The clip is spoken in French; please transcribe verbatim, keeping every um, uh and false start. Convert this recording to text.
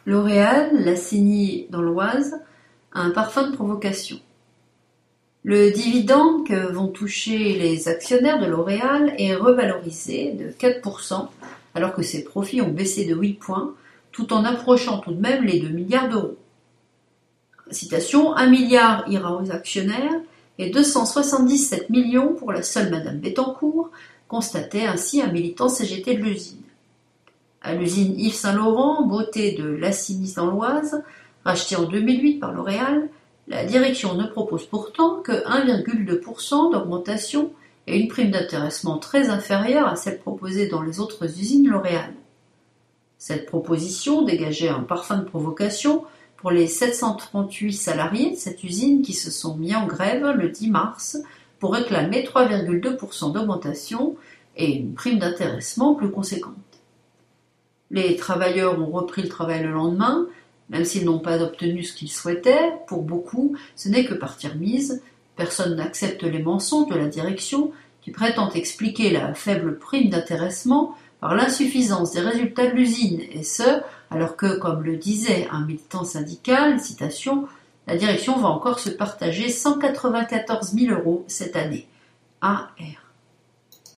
L'Oréal, Lassigny dans l'Oise, a un parfum de provocation. Le dividende que vont toucher les actionnaires de L'Oréal est revalorisé de quatre pour cent, alors que ses profits ont baissé de huit points, tout en approchant tout de même les deux milliards d'euros. Citation, un milliard ira aux actionnaires et deux cent soixante-dix-sept millions pour la seule Madame Bettencourt, constatait ainsi un militant C G T de l'usine. À l'usine Yves Saint Laurent, beauté de Lassigny dans l'Oise, rachetée en deux mille huit par L'Oréal, la direction ne propose pourtant que un virgule deux pour cent d'augmentation et une prime d'intéressement très inférieure à celle proposée dans les autres usines L'Oréal. Cette proposition dégageait un parfum de provocation pour les sept cent trente-huit salariés de cette usine qui se sont mis en grève le dix mars pour réclamer trois virgule deux pour cent d'augmentation et une prime d'intéressement plus conséquente. Les travailleurs ont repris le travail le lendemain, même s'ils n'ont pas obtenu ce qu'ils souhaitaient. Pour beaucoup, ce n'est que partie remise. Personne n'accepte les mensonges de la direction qui prétend expliquer la faible prime d'intéressement par l'insuffisance des résultats de l'usine, et ce, alors que, comme le disait un militant syndical, citation, la direction va encore se partager cent quatre-vingt-quatorze mille euros cette année. A R